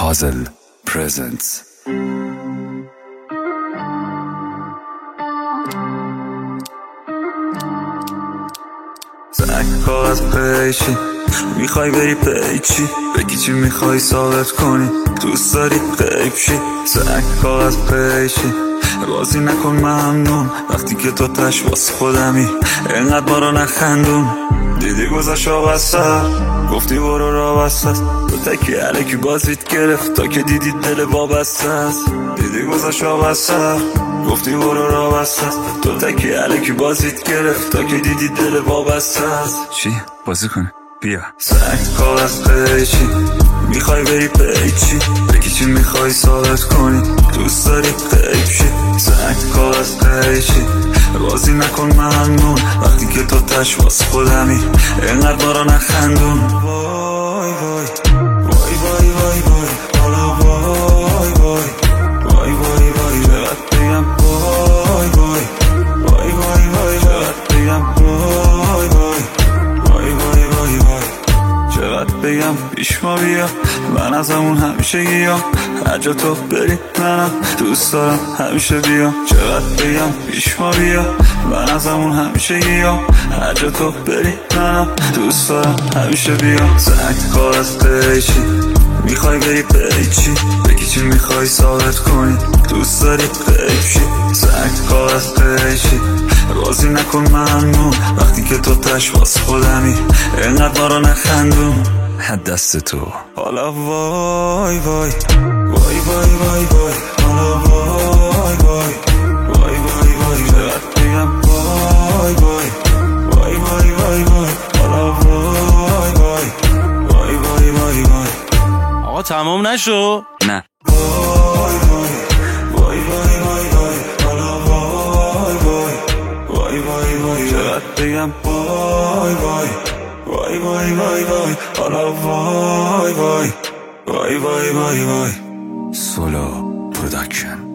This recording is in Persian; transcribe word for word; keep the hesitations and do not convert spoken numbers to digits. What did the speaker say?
Puzzle presents. زنگ کاغذ پیچی میخوای بری پیچی بگی چی میخوای ثابت کنی دوست داری غیب شی. زنگ کاغذ پیچی بازی نکن ممنون وقتی که تو تش واسه خودمی اینقدر ما رو نخندون. دیدی گذاشت آقا سر گفتی برو را بسته است تو تکی علیکی بازیت گرفت تا که دیدی دل وابسته است. دیدی گذاشت آقا سر گفتی برو را بسته است تو تکی علیکی بازیت گرفت تا که دیدی دل وابسته است. چی؟ بازی کنه؟ بیا. سنگ کاغذ پیچی میخوای بری پیچی بگی چی میخوای ثابت کنی دوست داری غیب شی. سنگ کاغذ پیچی بازی نکن ممنون وقتی که تو تش واسه خودمی اینقدر ما رو نخندون. وای وای وای وای وای وای حالا وای وای وای وای وای چقدر بگم وای وای وای وای وای چقدر بگم وای وای وای وای وای وای چقدر بگم پیش ما بیا من از همون همیشه گیام هر جا تو بری منم دوست دارم همیشه بیام. چقدر بگم پیش ما بیا من از همون همیشه گیام هر جا تو بری منم دوست دارم همیشه بیام. زنگ کاغذ پیچی میخوای بری پیچی بگی چی میخوای ثابت کنی دوست داری غیب شی. زنگ کاغذ پیچی بازی نکن ممنون وقتی که تو تش واسه خودمی اینقدر ما رو نخندون. دست تو حالا وای وای وای وای وای وای حالا وای وای وای وای وای چقدر بگم وای وای وای وای وای وای حالا وای وای وای وای وای وای آقا تمام نشو؟ نه. وای وای وای وای وای وای حالا وای وای وای وای وای چقدر بگم وای وای وای وای وای وای حالا وای وای وای وای وای وای سولو پروداکشن.